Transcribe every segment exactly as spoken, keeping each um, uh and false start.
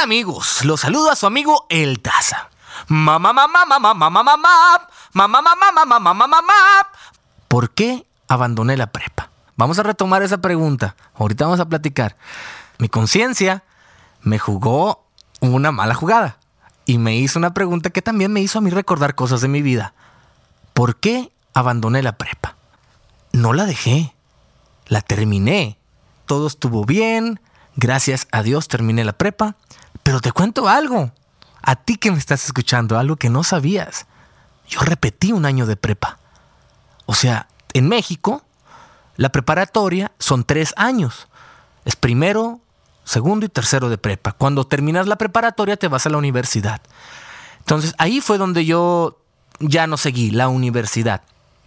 amigos? Los saludo a su amigo El Taza. Mamá, mamá, mamá, mamá, mamá, mamá, mamá, mamá, mamá, mamá, mamá. ¿Por qué abandoné la prepa? Vamos a retomar esa pregunta. Ahorita vamos a platicar. Mi conciencia me jugó una mala jugada y me hizo una pregunta que también me hizo a mí recordar cosas de mi vida. ¿Por qué abandoné la prepa? No la dejé, la terminé. Todo estuvo bien, gracias a Dios terminé la prepa. Pero te cuento algo, a ti que me estás escuchando, algo que no sabías. Yo repetí un año de prepa. O sea, en México, la preparatoria son tres años. Es primero, segundo y tercero de prepa. Cuando terminas la preparatoria te vas a la universidad. Entonces ahí fue donde yo ya no seguí la universidad.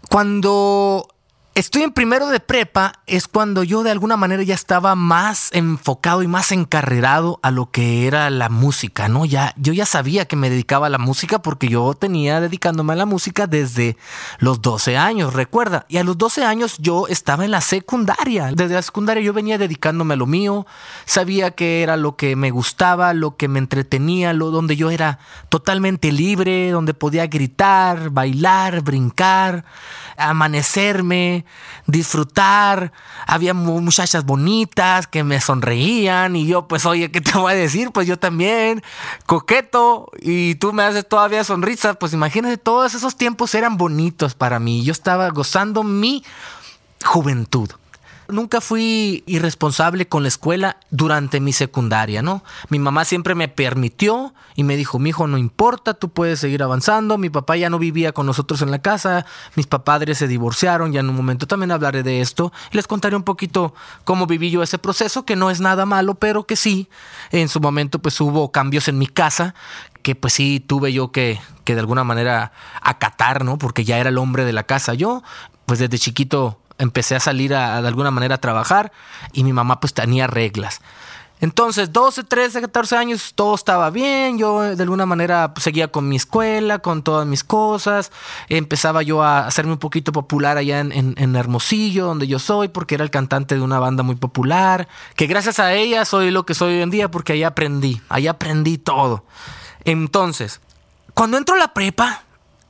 Cuando estoy en primero de prepa es cuando yo de alguna manera ya estaba más enfocado y más encarrerado a lo que era la música, ¿no? Ya, yo ya sabía que me dedicaba a la música porque yo tenía dedicándome a la música desde los doce años, recuerda. Y a los doce años yo estaba en la secundaria. Desde la secundaria yo venía dedicándome a lo mío. Sabía que era lo que me gustaba, lo que me entretenía, lo donde yo era totalmente libre, donde podía gritar, bailar, brincar, amanecerme, disfrutar. Había muchachas bonitas que me sonreían y yo pues oye, ¿qué te voy a decir? Pues yo también, coqueto, y tú me haces todavía sonrisas. Pues imagínate, todos esos tiempos eran bonitos para mí. Yo estaba gozando mi juventud. Nunca fui irresponsable con la escuela durante mi secundaria, ¿no? Mi mamá siempre me permitió y me dijo, mijo, no importa, tú puedes seguir avanzando. Mi papá ya no vivía con nosotros en la casa. Mis padres se divorciaron. Ya en un momento también hablaré de esto. Y les contaré un poquito cómo viví yo ese proceso, que no es nada malo, pero que sí, en su momento pues hubo cambios en mi casa que pues sí tuve yo que, que de alguna manera acatar, ¿no? Porque ya era el hombre de la casa. Yo, pues desde chiquito empecé a salir a, a de alguna manera a trabajar y mi mamá pues tenía reglas. Entonces, doce, trece, catorce años, todo estaba bien. Yo de alguna manera pues, seguía con mi escuela, con todas mis cosas. Empezaba yo a hacerme un poquito popular allá en, en, en Hermosillo, donde yo soy, porque era el cantante de una banda muy popular. Que gracias a ella soy lo que soy hoy en día, porque ahí aprendí, ahí aprendí todo. Entonces, cuando entro a la prepa,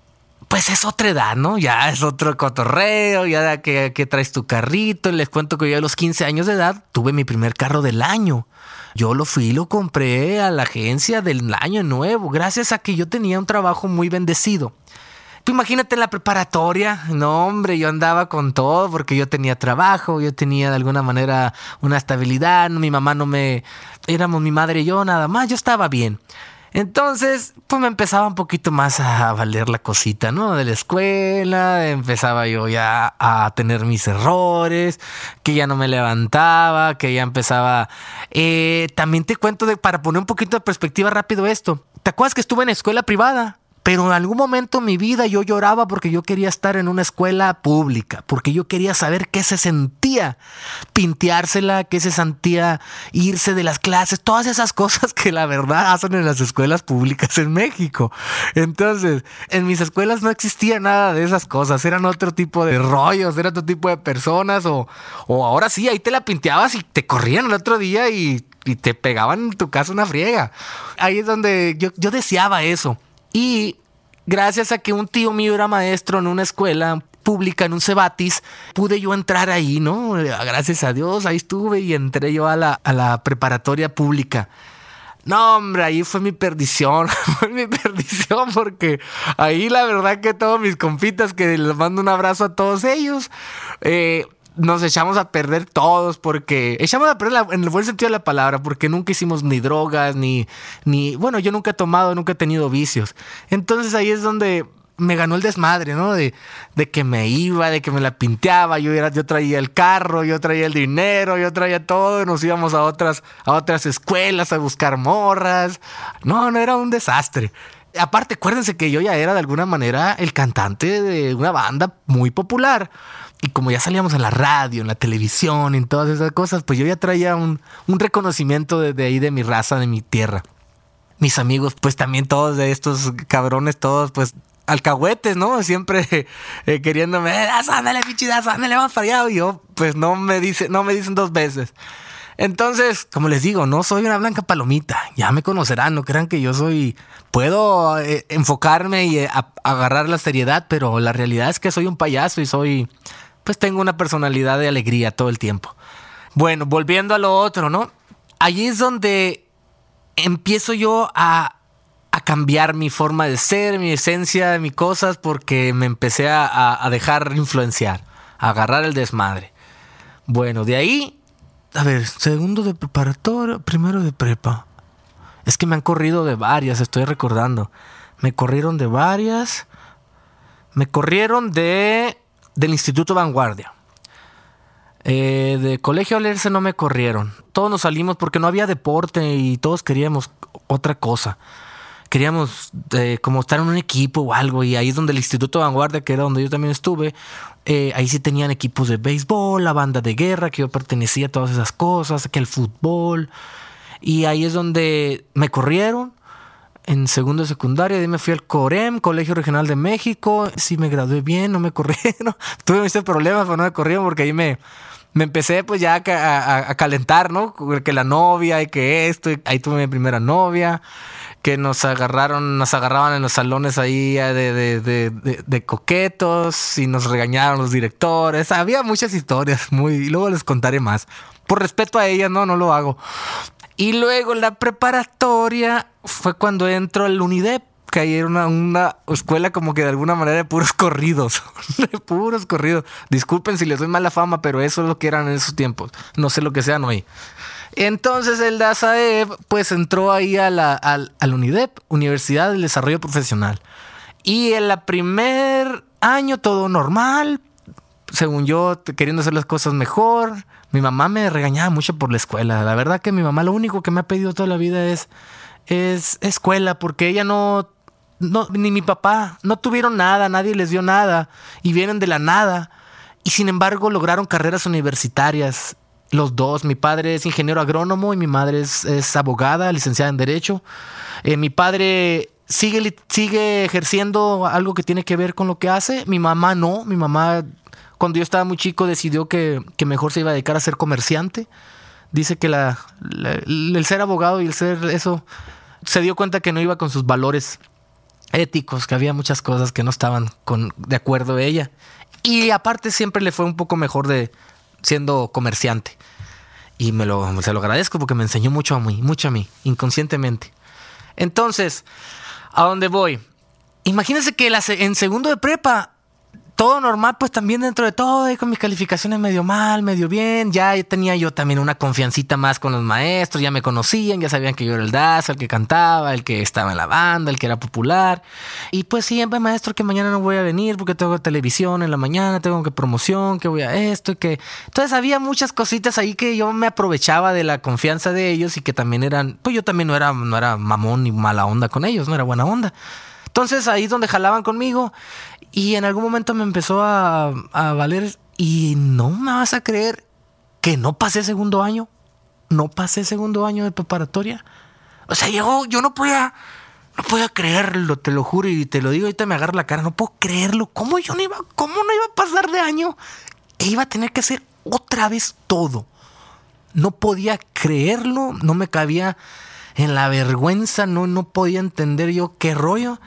pues es otra edad, ¿no? Ya es otro cotorreo, ya que, que traes tu carrito. Les cuento que yo a los quince años de edad tuve mi primer carro del año. Yo lo fui y lo compré a la agencia del año nuevo, gracias a que yo tenía un trabajo muy bendecido. Tú imagínate en la preparatoria, no hombre, yo andaba con todo porque yo tenía trabajo, yo tenía de alguna manera una estabilidad, mi mamá no me... Éramos mi madre y yo nada más, yo estaba bien. Entonces, pues me empezaba un poquito más a valer la cosita, ¿no? De la escuela, empezaba yo ya a tener mis errores, que ya no me levantaba, que ya empezaba... Eh, también te cuento, de, para poner un poquito de perspectiva rápido esto. ¿Te acuerdas que estuve en escuela privada? Pero en algún momento en mi vida yo lloraba porque yo quería estar en una escuela pública, porque yo quería saber qué se sentía pinteársela, qué se sentía irse de las clases, todas esas cosas que la verdad hacen en las escuelas públicas en México. Entonces, en mis escuelas no existía nada de esas cosas, eran otro tipo de rollos, era otro tipo de personas, o, o ahora sí, ahí te la pinteabas y te corrían el otro día y, y te pegaban en tu casa una friega. Ahí es donde yo, yo deseaba eso. Y gracias a que un tío mío era maestro en una escuela pública, en un Cebatis, pude yo entrar ahí, ¿no? Gracias a Dios, ahí estuve y entré yo a la, a la preparatoria pública. No, hombre, ahí fue mi perdición, fue mi perdición porque ahí la verdad que todos mis compitas, que les mando un abrazo a todos ellos, eh... nos echamos a perder todos porque... Echamos a perder la, en el buen sentido de la palabra, porque nunca hicimos ni drogas, ni, ni... Bueno, yo nunca he tomado, nunca he tenido vicios. Entonces ahí es donde me ganó el desmadre, ¿no? De, de que me iba, de que me la pinteaba. Yo, era, yo traía el carro, yo traía el dinero, yo traía todo. Nos íbamos a otras, a otras escuelas a buscar morras. No, no, era un desastre. Aparte, acuérdense que yo ya era de alguna manera el cantante de una banda muy popular. Y como ya salíamos en la radio, en la televisión, en todas esas cosas, pues yo ya traía un, un reconocimiento de, de ahí, de mi raza, de mi tierra. Mis amigos, pues también todos de estos cabrones, todos pues alcahuetes, ¿no? Siempre eh, queriéndome, eh, ándale, pichidas, ándale, vamos para allá. Y yo, pues no me dice, no me dicen dos veces. Entonces, como les digo, no soy una blanca palomita. Ya me conocerán, no crean que yo soy... Puedo eh, enfocarme y eh, a, agarrar la seriedad, pero la realidad es que soy un payaso y soy... Pues tengo una personalidad de alegría todo el tiempo. Bueno, volviendo a lo otro, ¿no? Allí es donde empiezo yo a, a cambiar mi forma de ser, mi esencia, mis cosas, porque me empecé a, a dejar influenciar, a agarrar el desmadre. Bueno, de ahí... A ver, segundo de preparatoria, primero de prepa. Es que me han corrido de varias, estoy recordando. Me corrieron de varias. Me corrieron de del Instituto Vanguardia. Eh, de Colegio Alerce no me corrieron. Todos nos salimos porque no había deporte y todos queríamos otra cosa. Queríamos eh, como estar en un equipo o algo, y ahí es donde el Instituto Vanguardia, que era donde yo también estuve, eh, ahí sí tenían equipos de béisbol, la banda de guerra, que yo pertenecía a todas esas cosas, que el fútbol, y ahí es donde me corrieron en segundo de secundaria. De ahí me fui al COREM, Colegio Regional de México. Sí me gradué bien, no me corrieron. Tuve ese problema, pero no me corrieron porque ahí me... Me empecé pues ya a, a, a calentar, ¿no? Que la novia y que esto, y ahí tuve mi primera novia, que nos agarraron, nos agarraban en los salones ahí de, de, de, de, de coquetos, y nos regañaron los directores. Había muchas historias, muy, y luego les contaré más. Por respeto a ellas, no, no lo hago. Y luego la preparatoria fue cuando entro al UNIDEP, que ahí era una, una escuela como que de alguna manera de puros corridos. De puros corridos. Disculpen si les doy mala fama, pero eso es lo que eran en esos tiempos. No sé lo que sean hoy. Entonces el DASAEP pues entró ahí a la, al, al UNIDEP, Universidad del Desarrollo Profesional. Y en el primer año todo normal, según yo, queriendo hacer las cosas mejor. Mi mamá me regañaba mucho por la escuela. La verdad que mi mamá lo único que me ha pedido toda la vida es, es escuela, porque ella no... No, ni mi papá, no tuvieron nada, nadie les dio nada y vienen de la nada, y sin embargo lograron carreras universitarias, los dos. Mi padre es ingeniero agrónomo y mi madre es, es abogada, licenciada en Derecho. Eh, mi padre sigue, sigue ejerciendo algo que tiene que ver con lo que hace. Mi mamá no, mi mamá cuando yo estaba muy chico decidió que, que mejor se iba a dedicar a ser comerciante. Dice que la, la, el ser abogado y el ser eso, se dio cuenta que no iba con sus valores éticos, que había muchas cosas que no estaban con, de acuerdo a ella. Y aparte siempre le fue un poco mejor de siendo comerciante. Y me lo, se lo agradezco porque me enseñó mucho a mí, mucho a mí, inconscientemente. Entonces, ¿a dónde voy? Imagínense que la, en segundo de prepa, todo normal, pues también dentro de todo, ahí con mis calificaciones medio mal, medio bien. Ya tenía yo también una confiancita más con los maestros, ya me conocían, ya sabían que yo era el Daza, el que cantaba, el que estaba en la banda, el que era popular. Y pues siempre, maestro, que mañana no voy a venir porque tengo televisión en la mañana, tengo que promoción, que voy a esto y que... Entonces había muchas cositas ahí que yo me aprovechaba de la confianza de ellos y que también eran... Pues yo también no era, no era mamón ni mala onda con ellos, no era buena onda. Entonces ahí es donde jalaban conmigo y en algún momento me empezó a, a valer, y no me vas a creer que no pasé segundo año, no pasé segundo año de preparatoria. O sea, yo, yo no podía, no podía creerlo, te lo juro, y te lo digo, ahorita me agarro la cara, no puedo creerlo. ¿Cómo yo no iba, cómo no iba a pasar de año? E iba a tener que hacer otra vez todo. No podía creerlo, no me cabía en la vergüenza, no, no podía entender yo qué rollo.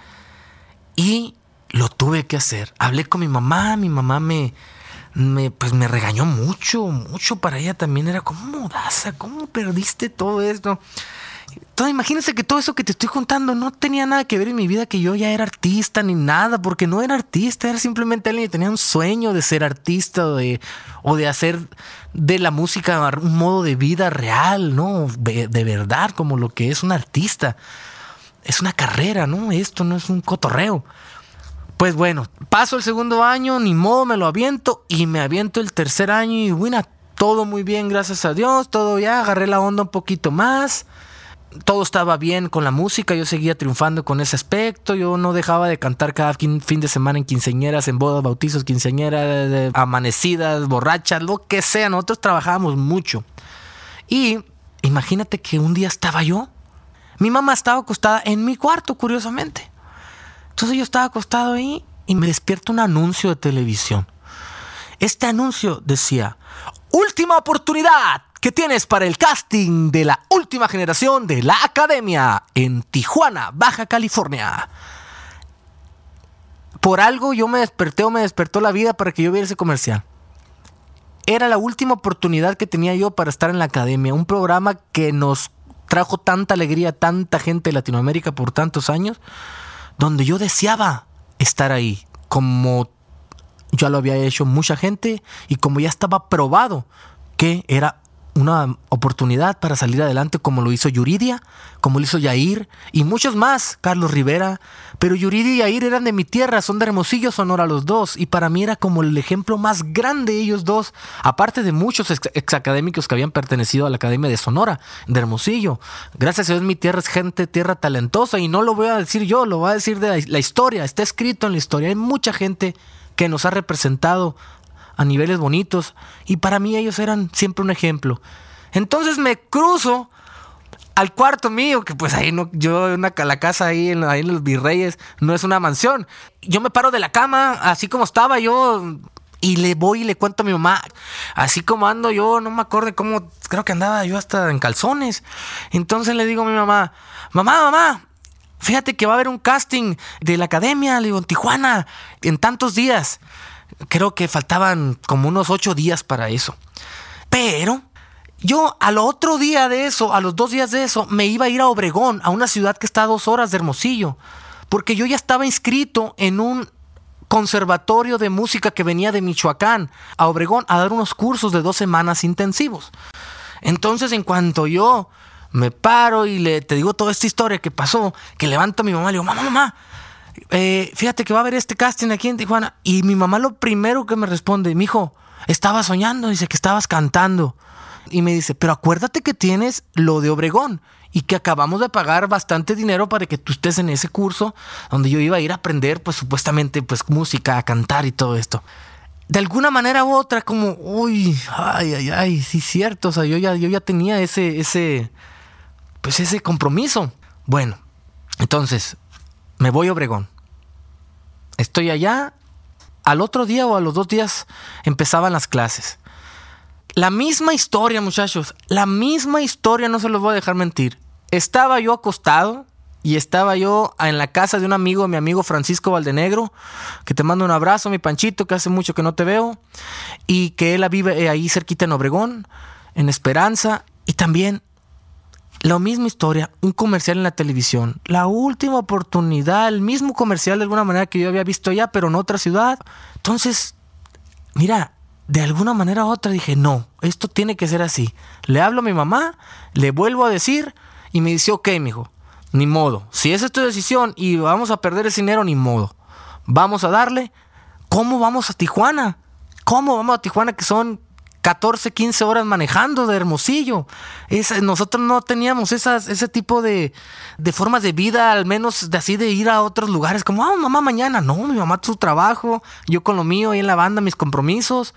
Y lo tuve que hacer. Hablé con mi mamá, mi mamá me, me, pues me regañó mucho, mucho. Para ella también era como, Daza, ¿cómo perdiste todo esto? Entonces, imagínense que todo eso que te estoy contando no tenía nada que ver en mi vida, que yo ya era artista ni nada, porque no era artista, era simplemente alguien que tenía un sueño de ser artista o de, o de hacer de la música un modo de vida real, ¿no? De, de verdad, como lo que es un artista. Es una carrera, ¿no? Esto no es un cotorreo. Pues bueno, paso el segundo año, ni modo, me lo aviento, y me aviento el tercer año y bueno, todo muy bien, gracias a Dios, todo ya, agarré la onda un poquito más. Todo estaba bien con la música, yo seguía triunfando con ese aspecto, yo no dejaba de cantar cada fin de semana en quinceañeras, en bodas, bautizos, quinceañeras, amanecidas, borrachas, lo que sea. Nosotros trabajábamos mucho. Y imagínate que un día estaba yo, mi mamá estaba acostada en mi cuarto, curiosamente. Entonces yo estaba acostado ahí y me despierta un anuncio de televisión. Este anuncio decía: última oportunidad, ¿Qué tienes para el casting de la última generación de la Academia en Tijuana, Baja California? Por algo yo me desperté o me despertó la vida para que yo viera ese comercial. Era la última oportunidad que tenía yo para estar en la Academia, un programa que nos trajo tanta alegría a tanta gente de Latinoamérica por tantos años, donde yo deseaba estar ahí, como ya lo había hecho mucha gente y como ya estaba probado que era una oportunidad para salir adelante, como lo hizo Yuridia, como lo hizo Yair y muchos más, Carlos Rivera. Pero Yuridia y Yair eran de mi tierra, son de Hermosillo, Sonora los dos, y para mí era como el ejemplo más grande ellos dos, aparte de muchos ex- exacadémicos que habían pertenecido a la Academia de Sonora, de Hermosillo. Gracias a Dios mi tierra es gente, tierra talentosa, y no lo voy a decir yo, lo voy a decir de la, la historia, está escrito en la historia. Hay mucha gente que nos ha representado a niveles bonitos, y para mí ellos eran siempre un ejemplo. Entonces me cruzo al cuarto mío, que pues ahí no, yo una, la casa ahí en, ahí en los Virreyes no es una mansión. Yo me paro de la cama, así como estaba yo, y le voy y le cuento a mi mamá, así como ando yo, no me acuerdo de cómo, creo que andaba yo hasta en calzones. Entonces le digo a mi mamá, mamá, mamá, fíjate que va a haber un casting de la Academia, le digo, en Tijuana, en tantos días. Creo que faltaban como unos ocho días para eso. Pero yo al otro día de eso, a los dos días de eso, me iba a ir a Obregón, a una ciudad que está a dos horas de Hermosillo, porque yo ya estaba inscrito en un conservatorio de música que venía de Michoacán a Obregón a dar unos cursos de dos semanas intensivos. Entonces, en cuanto yo me paro y le te digo toda esta historia que pasó, que levanto a mi mamá y le digo, mamá, mamá, Eh, fíjate que va a haber este casting aquí en Tijuana. Y mi mamá lo primero que me responde, mijo, estaba soñando, dice que estabas cantando. Y me dice, pero acuérdate que tienes lo de Obregón y que acabamos de pagar bastante dinero para que tú estés en ese curso donde yo iba a ir a aprender, pues supuestamente, pues música, a cantar y todo esto. De alguna manera u otra, como, uy, ay, ay, ay, sí es cierto. O sea, yo ya, yo ya tenía ese, ese, pues ese compromiso. Bueno, entonces me voy a Obregón. Estoy allá. Al otro día o a los dos días empezaban las clases. La misma historia, muchachos. La misma historia, no se los voy a dejar mentir. Estaba yo acostado y estaba yo en la casa de un amigo, mi amigo Francisco Valdenegro, que te mando un abrazo, mi Panchito, que hace mucho que no te veo, y que él vive ahí cerquita en Obregón, en Esperanza, y también la misma historia, un comercial en la televisión. La última oportunidad, el mismo comercial de alguna manera que yo había visto allá, pero en otra ciudad. Entonces, mira, de alguna manera u otra dije, no, esto tiene que ser así. Le hablo a mi mamá, le vuelvo a decir y me dice, ok, mijo, ni modo. Si esa es tu decisión y vamos a perder ese dinero, ni modo. Vamos a darle. ¿Cómo vamos a Tijuana? ¿Cómo vamos a Tijuana que son catorce, quince horas manejando de Hermosillo? Esa, nosotros no teníamos esas, ese tipo de, de formas de vida, al menos de así de ir a otros lugares, como, ah, mamá, mañana. No, mi mamá su trabajo, yo con lo mío ahí en la banda, mis compromisos.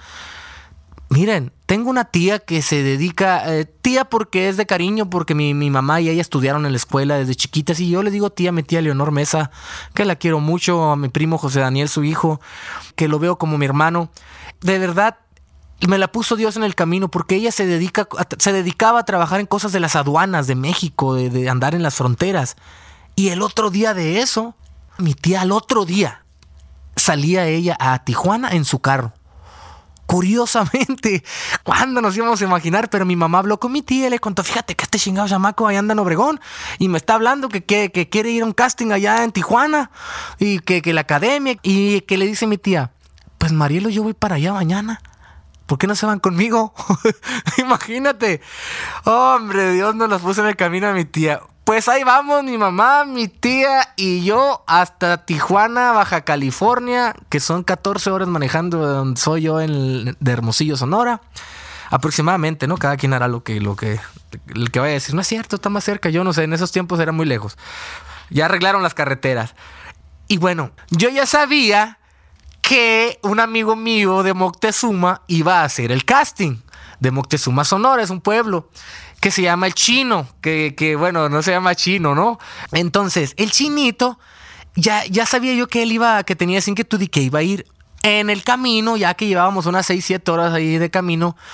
Miren, tengo una tía que se dedica, eh, tía porque es de cariño, porque mi, mi mamá y ella estudiaron en la escuela desde chiquitas, y yo le digo tía, mi tía Leonor Mesa, que la quiero mucho, a mi primo José Daniel, su hijo, que lo veo como mi hermano. De verdad, me la puso Dios en el camino, porque ella se dedica, se dedicaba a trabajar en cosas de las aduanas de México, de, de andar en las fronteras. Y el otro día de eso, mi tía al otro día salía ella a Tijuana en su carro. Curiosamente, ¿cuándo nos íbamos a imaginar? Pero mi mamá habló con mi tía y le contó, fíjate que este chingado chamaco allá anda en Obregón y me está hablando que, que, que quiere ir a un casting allá en Tijuana y que, que la academia, y que le dice mi tía, pues Marielo, yo voy para allá mañana. ¿Por qué no se van conmigo? Imagínate. Hombre, Dios nos los puso en el camino a mi tía. Pues ahí vamos, mi mamá, mi tía y yo hasta Tijuana, Baja California, que son catorce horas manejando de donde soy yo, en, de Hermosillo, Sonora. Aproximadamente, ¿no? Cada quien hará lo que, lo que, el que vaya a decir. No es cierto, está más cerca. Yo no sé, en esos tiempos era muy lejos. Ya arreglaron las carreteras. Y bueno, yo ya sabía que un amigo mío de Moctezuma iba a hacer el casting. De Moctezuma, Sonora, es un pueblo que se llama El Chino, que, que bueno, no se llama Chino, ¿no? Entonces, el Chinito, ya, ya sabía yo que él iba, que tenía esa inquietud y que iba a ir en el camino, ya que llevábamos unas seis, siete horas ahí de camino.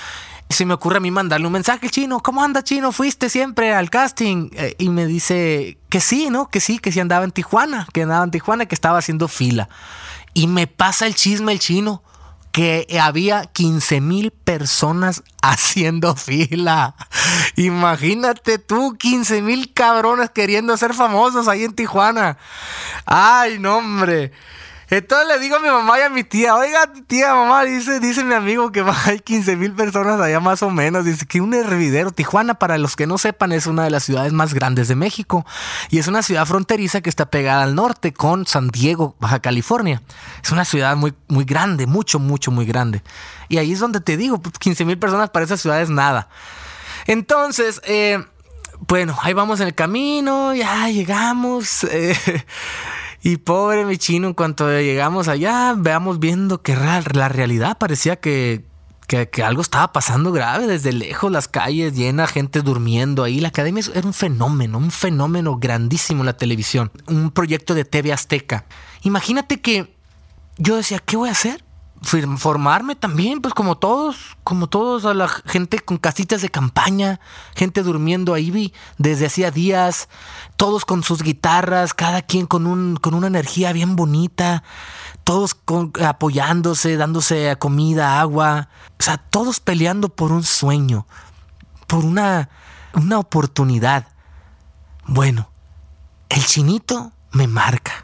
Se me ocurre a mí mandarle un mensaje, Chino, ¿cómo anda, Chino? ¿Fuiste siempre al casting? Eh, y me dice que sí, ¿no? Que sí, que sí andaba en Tijuana, que andaba en Tijuana, que estaba haciendo fila. Y me pasa el chisme el Chino, que había quince mil personas haciendo fila. Imagínate tú, quince mil cabrones queriendo ser famosos ahí en Tijuana. Ay, no, hombre. Entonces le digo a mi mamá y a mi tía, oiga, tía, mamá, dice, dice mi amigo que hay quince mil personas allá más o menos. Dice que un hervidero. Tijuana, para los que no sepan, es una de las ciudades más grandes de México. Y es una ciudad fronteriza que está pegada al norte con San Diego, Baja California. Es una ciudad muy, muy grande, mucho, mucho, muy grande. Y ahí es donde te digo, quince mil personas para esa ciudad es nada. Entonces, eh, bueno, ahí vamos en el camino, ya llegamos... Eh, Y pobre mi Chino, en cuanto llegamos allá, veamos viendo que la realidad parecía que, que, que algo estaba pasando grave. Desde lejos, las calles llenas, gente durmiendo ahí. La academia era un fenómeno, un fenómeno grandísimo en la televisión. Un proyecto de T V Azteca. Imagínate que yo decía, ¿qué voy a hacer? Formarme también, pues como todos, como todos, a la gente con casitas de campaña, gente durmiendo ahí desde hacía días, todos con sus guitarras, cada quien con un con una energía bien bonita, todos con, apoyándose, dándose comida, agua, o sea, todos peleando por un sueño, por una, una oportunidad. Bueno, el Chinito me marca.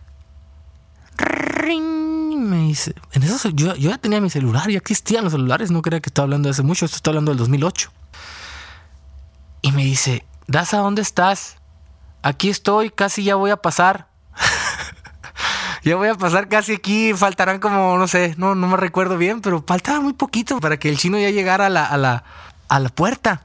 Me dice, en eso yo, yo ya tenía mi celular, ya existían los celulares, no creía que estaba hablando de hace mucho, esto está hablando del dos mil ocho. Y me dice, Daza, ¿dónde estás? Aquí estoy, casi ya voy a pasar. Ya voy a pasar casi aquí, faltarán como, no sé, no, no me recuerdo bien, pero faltaba muy poquito para que el Chino ya llegara a la, a la, a la puerta.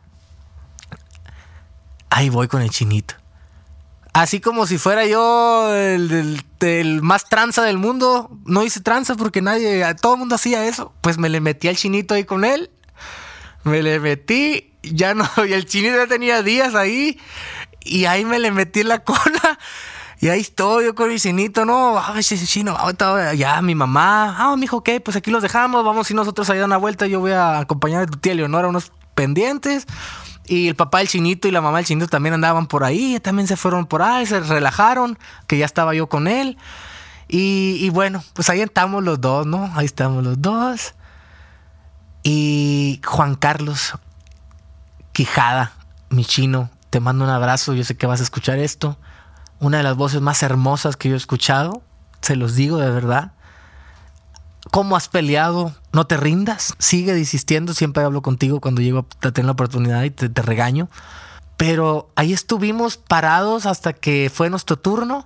Ahí voy con el Chinito. Así como si fuera yo el, el, el más tranza del mundo. No hice tranza porque nadie, todo el mundo hacía eso. Pues me le metí al Chinito ahí con él. Me le metí, ya no, y el Chinito ya tenía días ahí. Y ahí me le metí en la cola. Y ahí estoy yo con el Chinito, no, a ver si ese Chino, ya mi mamá, ah, mijo, ok, pues aquí los dejamos, vamos y nosotros a dar una vuelta. Yo voy a acompañar a tu tía Leonora a unos pendientes. Y el papá del Chinito y la mamá del Chinito también andaban por ahí, también se fueron por ahí, se relajaron, que ya estaba yo con él. Y, y bueno, pues ahí estamos los dos, ¿no? Ahí estamos los dos. Y Juan Carlos Quijada, mi Chino, te mando un abrazo, yo sé que vas a escuchar esto. Una de las voces más hermosas que yo he escuchado, se los digo de verdad. ¿Cómo has peleado? No te rindas, sigue insistiendo. Siempre hablo contigo cuando llego a tener la oportunidad y te, te regaño. Pero ahí estuvimos parados hasta que fue nuestro turno.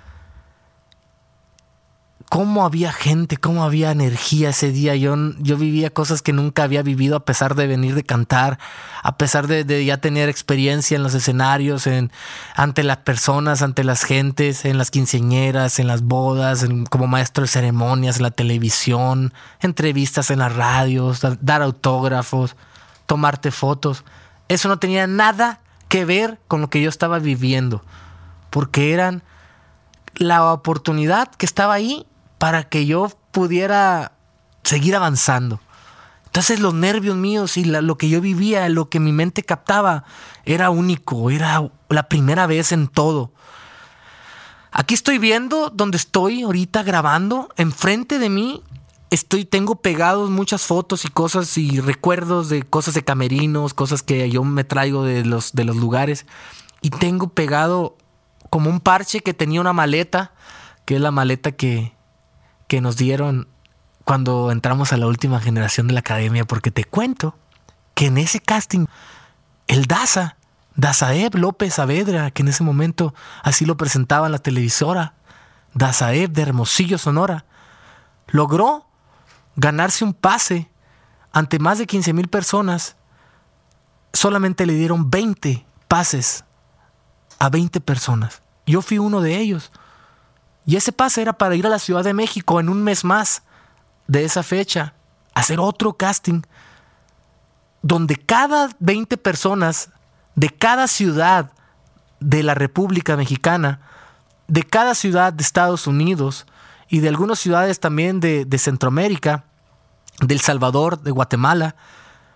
Cómo había gente, cómo había energía ese día. Yo, yo vivía cosas que nunca había vivido, a pesar de venir de cantar, a pesar de, de ya tener experiencia en los escenarios, en, ante las personas, ante las gentes, en las quinceañeras, en las bodas, en, como maestro de ceremonias, en la televisión, entrevistas en las radios, dar, dar autógrafos, tomarte fotos. Eso no tenía nada que ver con lo que yo estaba viviendo, porque eran la oportunidad que estaba ahí para que yo pudiera seguir avanzando. Entonces los nervios míos y la, lo que yo vivía, lo que mi mente captaba, era único, era la primera vez en todo. Aquí estoy viendo donde estoy ahorita grabando, enfrente de mí estoy, tengo pegados muchas fotos y cosas y recuerdos de cosas de camerinos, cosas que yo me traigo de los, de los lugares, y tengo pegado como un parche que tenía una maleta, que es la maleta que, que nos dieron cuando entramos a la última generación de la academia, porque te cuento que en ese casting el Daza, Dazaev López Saavedra, que en ese momento así lo presentaba en la televisora, Dazaev de Hermosillo, Sonora, logró ganarse un pase ante más de quince mil personas. Solamente le dieron veinte pases a veinte personas. Yo fui uno de ellos. Y ese pase era para ir a la Ciudad de México en un mes más de esa fecha, hacer otro casting donde cada veinte personas de cada ciudad de la República Mexicana, de cada ciudad de Estados Unidos y de algunas ciudades también de, de Centroamérica, de El Salvador, de Guatemala,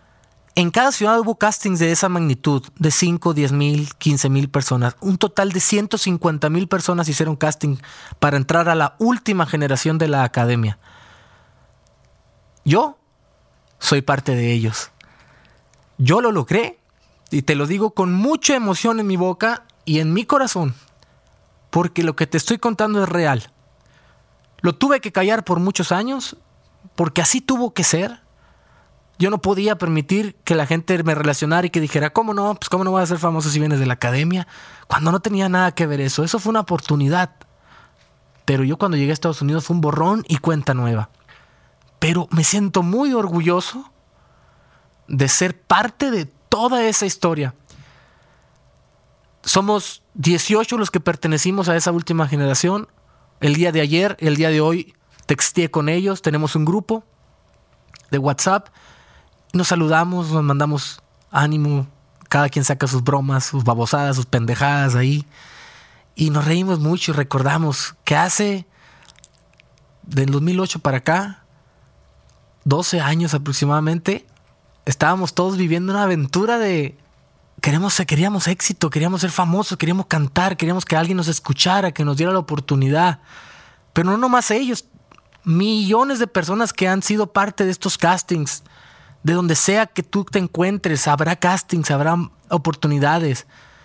En cada ciudad hubo castings de esa magnitud, de cinco, diez mil, quince mil personas. Un total de ciento cincuenta mil personas hicieron casting para entrar a la última generación de la academia. Yo soy parte de ellos. Yo lo logré, y te lo digo con mucha emoción en mi boca y en mi corazón, porque lo que te estoy contando es real. Lo tuve que callar por muchos años, porque así tuvo que ser. Yo no podía permitir que la gente me relacionara y que dijera, ¿cómo no? Pues ¿cómo no vas a ser famoso si vienes de la academia? Cuando no tenía nada que ver eso. Eso fue una oportunidad. Pero yo cuando llegué a Estados Unidos fue un borrón y cuenta nueva. Pero me siento muy orgulloso de ser parte de toda esa historia. Somos dieciocho los que pertenecimos a esa última generación. El día de ayer, el día de hoy, texteé con ellos. Tenemos un grupo de WhatsApp. Nos saludamos, nos mandamos ánimo. Cada quien saca sus bromas, sus babosadas, sus pendejadas ahí. Y nos reímos mucho y recordamos que hace, del dos mil ocho para acá, doce años aproximadamente, estábamos todos viviendo una aventura de... Queremos, queríamos éxito, queríamos ser famosos, queríamos cantar, queríamos que alguien nos escuchara, que nos diera la oportunidad. Pero no nomás ellos, millones de personas que han sido parte de estos castings. De donde sea que tú te encuentres, habrá castings, habrá oportunidades.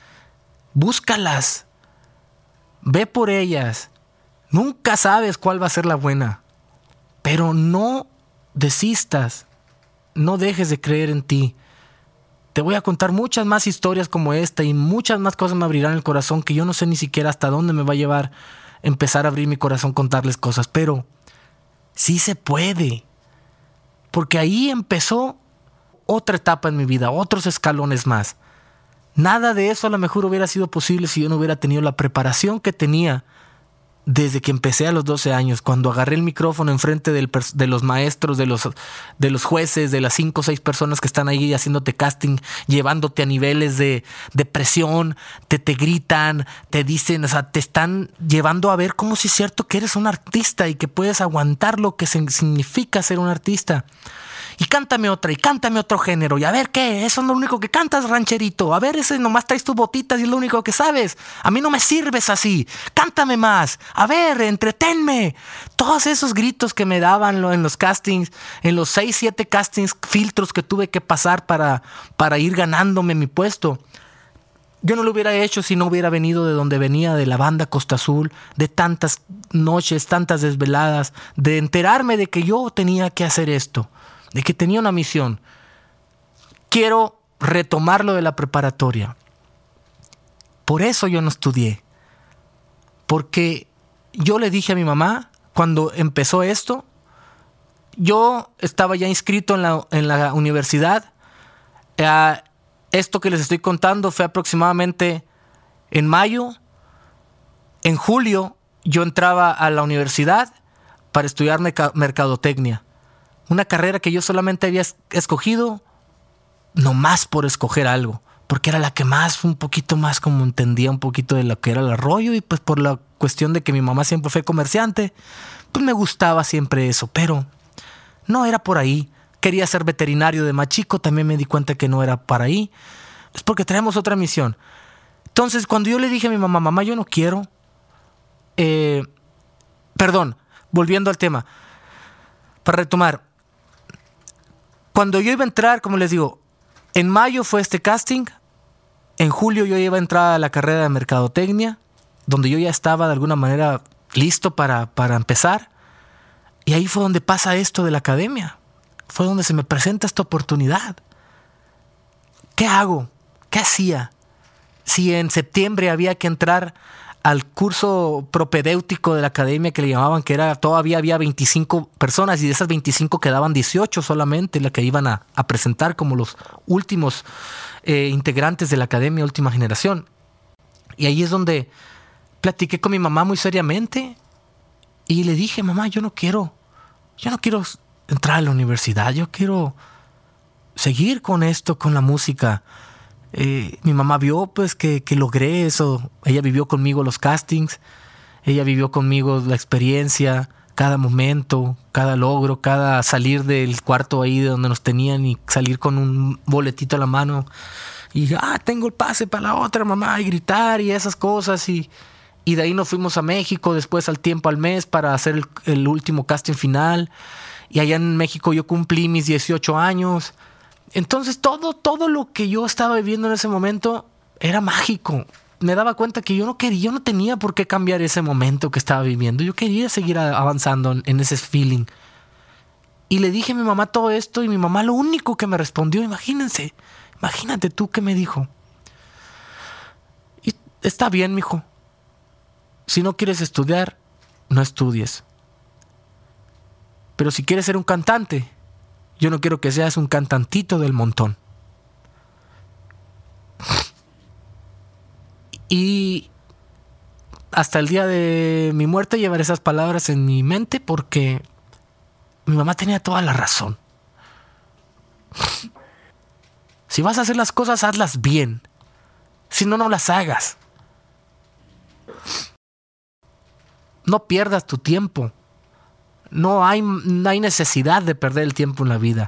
Búscalas. Ve por ellas. Nunca sabes cuál va a ser la buena. Pero no desistas. No dejes de creer en ti. Te voy a contar muchas más historias como esta y muchas más cosas me abrirán el corazón que yo no sé ni siquiera hasta dónde me va a llevar empezar a abrir mi corazón, contarles cosas. Pero sí se puede. Porque ahí empezó otra etapa en mi vida, otros escalones más. Nada de eso a lo mejor hubiera sido posible si yo no hubiera tenido la preparación que tenía desde que empecé a los doce años, cuando agarré el micrófono enfrente del, de los maestros, de los, de los jueces, de las cinco o seis personas que están ahí haciéndote casting, llevándote a niveles de, de presión, te, te gritan, te dicen, o sea, te están llevando a ver cómo si es cierto que eres un artista y que puedes aguantar lo que significa ser un artista. Y cántame otra, y cántame otro género. Y a ver, ¿qué? Eso no es lo único que cantas, rancherito. A ver, ese nomás traes tus botitas y es lo único que sabes. A mí no me sirves así. Cántame más. A ver, entretenme. Todos esos gritos que me daban en los castings, en los seis, siete castings, filtros que tuve que pasar para, para ir ganándome mi puesto. Yo no lo hubiera hecho si no hubiera venido de donde venía, de la banda Costa Azul, de tantas noches, tantas desveladas, de enterarme de que yo tenía que hacer esto. De que tenía una misión. Quiero retomar lo de la preparatoria. Por eso yo no estudié. Porque yo le dije a mi mamá, cuando empezó esto, yo estaba ya inscrito en la, en la universidad. Eh, esto que les estoy contando fue aproximadamente en mayo. En julio yo entraba a la universidad para estudiar merc- mercadotecnia. Una carrera que yo solamente había escogido nomás por escoger algo, porque era la que más, un poquito más como entendía un poquito de lo que era el rollo, y pues por la cuestión de que mi mamá siempre fue comerciante, pues me gustaba siempre eso, pero no era por ahí. Quería ser veterinario de más chico, también me di cuenta que no era para ahí, es porque traemos otra misión. Entonces cuando yo le dije a mi mamá, mamá, yo no quiero, eh, perdón, volviendo al tema, para retomar, cuando yo iba a entrar, como les digo, en mayo fue este casting, en julio yo iba a entrar a la carrera de mercadotecnia, donde yo ya estaba de alguna manera listo para, para empezar, y ahí fue donde pasa esto de la academia, fue donde se me presenta esta oportunidad. ¿Qué hago? ¿Qué hacía? Si en septiembre había que entrar al curso propedéutico de la academia que le llamaban, que era todavía había veinticinco personas y de esas veinticinco quedaban dieciocho solamente las que iban a, a presentar como los últimos eh, integrantes de la academia, última generación. Y ahí es donde platiqué con mi mamá muy seriamente y le dije, mamá, yo no quiero, yo no quiero entrar a la universidad, yo quiero seguir con esto, con la música. Eh, mi mamá vio pues que, que logré eso. Ella vivió conmigo los castings, ella vivió conmigo la experiencia, cada momento, cada logro, cada salir del cuarto ahí de donde nos tenían y salir con un boletito a la mano y ah, tengo el pase para la otra, mamá, y gritar y esas cosas. Y, y de ahí nos fuimos a México después al tiempo, al mes, para hacer el, el último casting final. Y allá en México yo cumplí mis dieciocho años. Entonces todo, todo lo que yo estaba viviendo en ese momento era mágico. Me daba cuenta que yo no quería, yo no tenía por qué cambiar ese momento que estaba viviendo. Yo quería seguir avanzando en, en ese feeling. Y le dije a mi mamá todo esto y mi mamá lo único que me respondió, imagínense, imagínate tú qué me dijo. Y está bien, mijo. Si no quieres estudiar, no estudies. Pero si quieres ser un cantante, yo no quiero que seas un cantantito del montón. Y hasta el día de mi muerte llevaré esas palabras en mi mente porque mi mamá tenía toda la razón. Si vas a hacer las cosas, hazlas bien. Si no, no las hagas. No pierdas tu tiempo. No hay, no hay necesidad de perder el tiempo en la vida.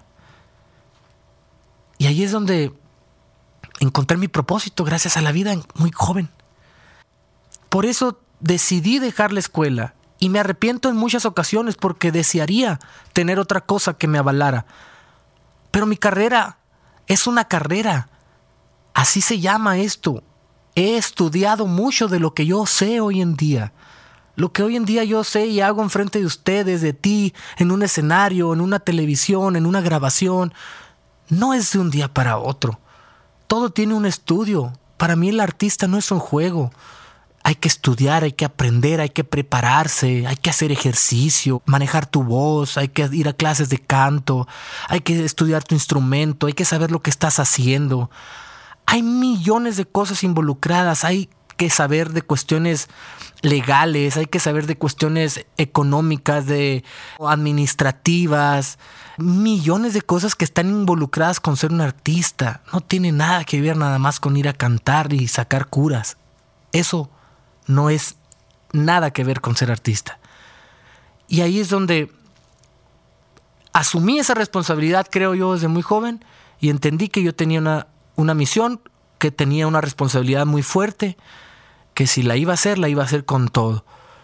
Y ahí es donde encontré mi propósito gracias a la vida muy joven. Por eso decidí dejar la escuela y me arrepiento en muchas ocasiones porque desearía tener otra cosa que me avalara. Pero mi carrera es una carrera. Así se llama esto. He estudiado mucho de lo que yo sé hoy en día. Lo que hoy en día yo sé y hago enfrente de ustedes, de ti, en un escenario, en una televisión, en una grabación, no es de un día para otro. Todo tiene un estudio. Para mí el artista no es un juego. Hay que estudiar, hay que aprender, hay que prepararse, hay que hacer ejercicio, manejar tu voz, hay que ir a clases de canto, hay que estudiar tu instrumento, hay que saber lo que estás haciendo. Hay millones de cosas involucradas, hay que saber de cuestiones legales, hay que saber de cuestiones económicas, de administrativas, millones de cosas que están involucradas con ser un artista. No tiene nada que ver nada más con ir a cantar y sacar curas. Eso no es nada que ver con ser artista. Y ahí es donde asumí esa responsabilidad, creo yo, desde muy joven, y entendí que yo tenía una, una misión, que tenía una responsabilidad muy fuerte, que si la iba a hacer, la iba a hacer con todo.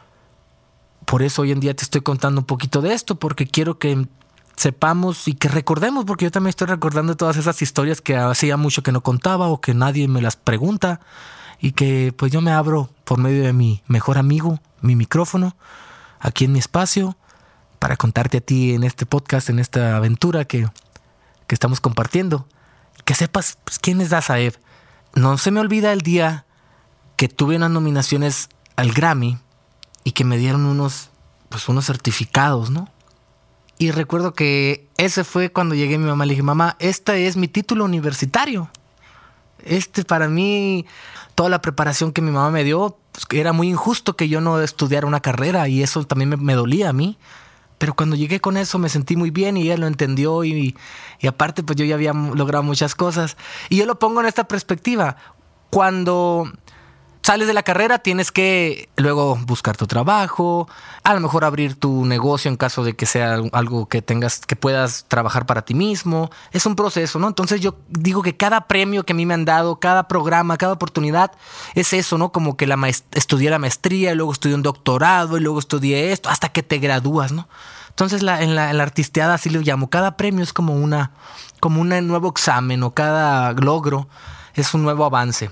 Por eso hoy en día te estoy contando un poquito de esto, porque quiero que sepamos y que recordemos, porque yo también estoy recordando todas esas historias que hacía mucho que no contaba o que nadie me las pregunta, y que pues yo me abro por medio de mi mejor amigo, mi micrófono, aquí en mi espacio, para contarte a ti en este podcast, en esta aventura que, que estamos compartiendo. Que sepas pues, quién es Dazaev. No se me olvida el día que tuve unas nominaciones al Grammy y que me dieron unos, pues, unos certificados, ¿no? Y recuerdo que ese fue cuando llegué a mi mamá. Le dije, mamá, este es mi título universitario. Este para mí, toda la preparación que mi mamá me dio, pues, era muy injusto que yo no estudiara una carrera y eso también me, me dolía a mí. Pero cuando llegué con eso me sentí muy bien y ella lo entendió y, y aparte pues yo ya había logrado muchas cosas. Y yo lo pongo en esta perspectiva. Cuando sales de la carrera tienes que luego buscar tu trabajo, a lo mejor abrir tu negocio en caso de que sea algo que tengas, que puedas trabajar para ti mismo. Es un proceso, ¿no? Entonces yo digo que cada premio que a mí me han dado, cada programa, cada oportunidad es eso, ¿no? Como que la maest- estudié la maestría y luego estudié un doctorado y luego estudié esto hasta que te gradúas, ¿no? Entonces la, en, la, en la artisteada así lo llamo. Cada premio es como una, como un nuevo examen o cada logro es un nuevo avance.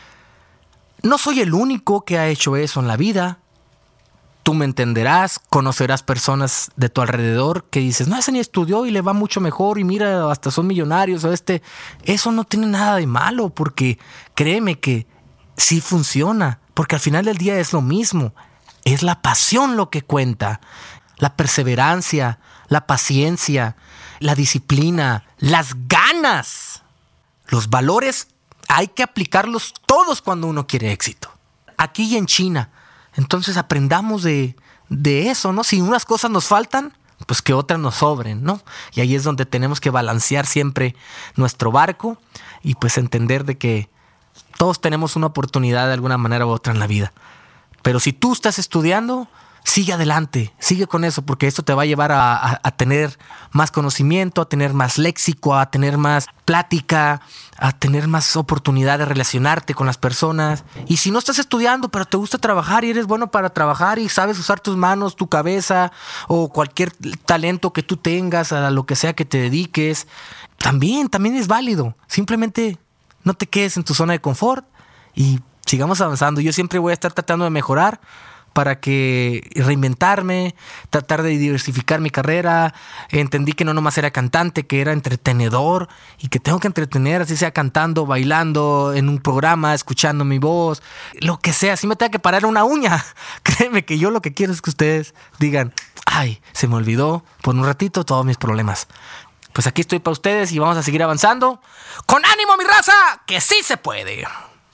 No soy el único que ha hecho eso en la vida. Tú me entenderás, conocerás personas de tu alrededor que dices, no, ese ni estudió y le va mucho mejor y mira, hasta son millonarios o este. Eso no tiene nada de malo porque créeme que sí funciona, porque al final del día es lo mismo. Es la pasión lo que cuenta, la perseverancia, la paciencia, la disciplina, las ganas, los valores. Hay que aplicarlos todos cuando uno quiere éxito. Aquí y en China. Entonces aprendamos de, de eso, ¿no? Si unas cosas nos faltan, pues que otras nos sobren, ¿no? Y ahí es donde tenemos que balancear siempre nuestro barco y pues entender de que todos tenemos una oportunidad de alguna manera u otra en la vida. Pero si tú estás estudiando, sigue adelante, sigue con eso, porque esto te va a llevar a, a, a tener más conocimiento, a tener más léxico, a tener más plática, a tener más oportunidad de relacionarte con las personas. Y si no estás estudiando, pero te gusta trabajar y eres bueno para trabajar y sabes usar tus manos, tu cabeza o cualquier talento que tú tengas, a lo que sea que te dediques, también, también es válido. Simplemente no te quedes en tu zona de confort y sigamos avanzando. Yo siempre voy a estar tratando de mejorar para que reinventarme, tratar de diversificar mi carrera. Entendí que no nomás era cantante, que era entretenedor y que tengo que entretener, así sea cantando, bailando, en un programa, escuchando mi voz, lo que sea. Si me tengo que parar una uña, créeme que yo lo que quiero es que ustedes digan, ay, se me olvidó por un ratito todos mis problemas. Pues aquí estoy para ustedes y vamos a seguir avanzando. ¡Con ánimo, mi raza! ¡Que sí se puede!